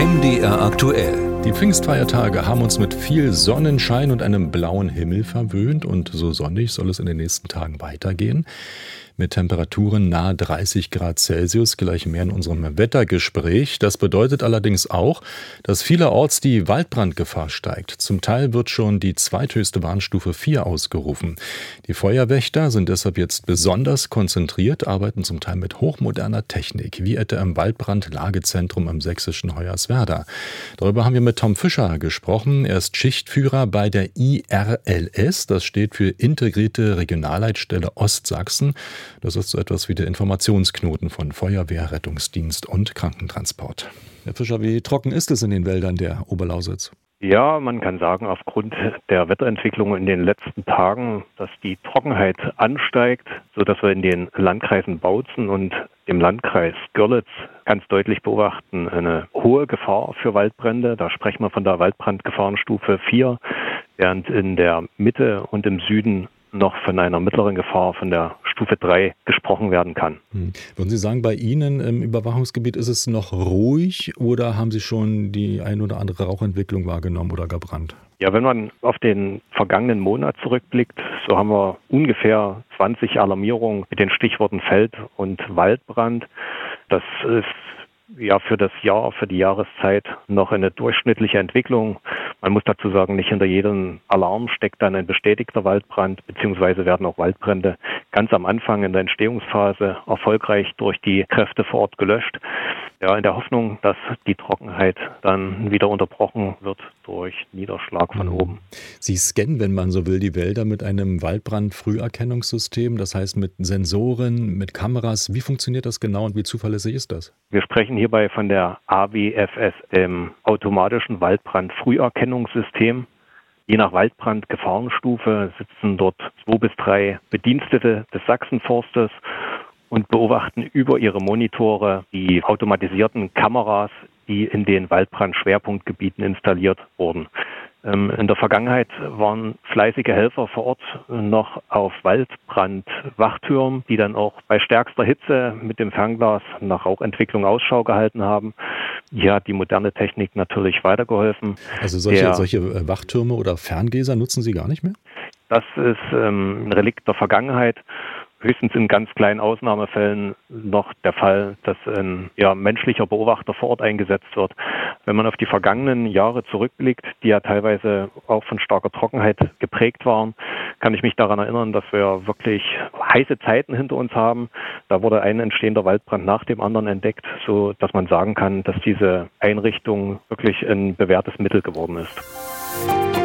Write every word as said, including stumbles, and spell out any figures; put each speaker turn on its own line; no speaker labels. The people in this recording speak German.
M D R aktuell.
Die Pfingstfeiertage haben uns mit viel Sonnenschein und einem blauen Himmel verwöhnt und so sonnig soll es in den nächsten Tagen weitergehen. Mit Temperaturen nahe dreißig Grad Celsius, gleich mehr in unserem Wettergespräch. Das bedeutet allerdings auch, dass vielerorts die Waldbrandgefahr steigt. Zum Teil wird schon die zweithöchste Warnstufe vier ausgerufen. Die Feuerwächter sind deshalb jetzt besonders konzentriert, arbeiten zum Teil mit hochmoderner Technik, wie etwa im Waldbrandlagezentrum im sächsischen Hoyerswerda. Darüber haben wir mit Tom Fischer gesprochen. Er ist Schichtführer bei der I R L S, das steht für Integrierte Regionalleitstelle Ostsachsen. Das ist so etwas wie der Informationsknoten von Feuerwehr, Rettungsdienst und Krankentransport. Herr Fischer, wie trocken ist es in den Wäldern der Oberlausitz?
Ja, man kann sagen, aufgrund der Wetterentwicklung in den letzten Tagen, dass die Trockenheit ansteigt, sodass wir in den Landkreisen Bautzen und dem Landkreis Görlitz ganz deutlich beobachten, eine hohe Gefahr für Waldbrände. Da sprechen wir von der Waldbrandgefahrenstufe vier, während in der Mitte und im Süden noch von einer mittleren Gefahr von der Stufe drei gesprochen werden kann.
Hm. Würden Sie sagen, bei Ihnen im Überwachungsgebiet ist es noch ruhig oder haben Sie schon die ein oder andere Rauchentwicklung wahrgenommen oder gar Brand?
Ja, wenn man auf den vergangenen Monat zurückblickt, so haben wir ungefähr zwanzig Alarmierungen mit den Stichworten Feld- und Waldbrand. Das ist ja für das Jahr, für die Jahreszeit noch eine durchschnittliche Entwicklung. Man muss dazu sagen, nicht hinter jedem Alarm steckt dann ein bestätigter Waldbrand, beziehungsweise werden auch Waldbrände ganz am Anfang in der Entstehungsphase erfolgreich durch die Kräfte vor Ort gelöscht. Ja, in der Hoffnung, dass die Trockenheit dann wieder unterbrochen wird durch Niederschlag von oben.
Sie scannen, wenn man so will, die Wälder mit einem Waldbrandfrüherkennungssystem, das heißt mit Sensoren, mit Kameras. Wie funktioniert das genau und wie zuverlässig ist das?
Wir sprechen hierbei von der A W F S, dem automatischen Waldbrandfrüherkennungssystem. Je nach Waldbrandgefahrenstufe sitzen dort zwei bis drei Bedienstete des Sachsenforstes und beobachten über ihre Monitore die automatisierten Kameras, die in den Waldbrandschwerpunktgebieten installiert wurden. In der Vergangenheit waren fleißige Helfer vor Ort noch auf Waldbrandwachtürmen, die dann auch bei stärkster Hitze mit dem Fernglas nach Rauchentwicklung Ausschau gehalten haben. Hier hat die moderne Technik natürlich weitergeholfen.
Also solche,
Der,
solche Wachtürme oder Ferngläser nutzen Sie gar nicht mehr?
Das ist ähm, ein Relikt der Vergangenheit. Höchstens in ganz kleinen Ausnahmefällen noch der Fall, dass ein ja, menschlicher Beobachter vor Ort eingesetzt wird. Wenn man auf die vergangenen Jahre zurückblickt, die ja teilweise auch von starker Trockenheit geprägt waren, kann ich mich daran erinnern, dass wir wirklich heiße Zeiten hinter uns haben. Da wurde ein entstehender Waldbrand nach dem anderen entdeckt, so dass man sagen kann, dass diese Einrichtung wirklich ein bewährtes Mittel geworden ist.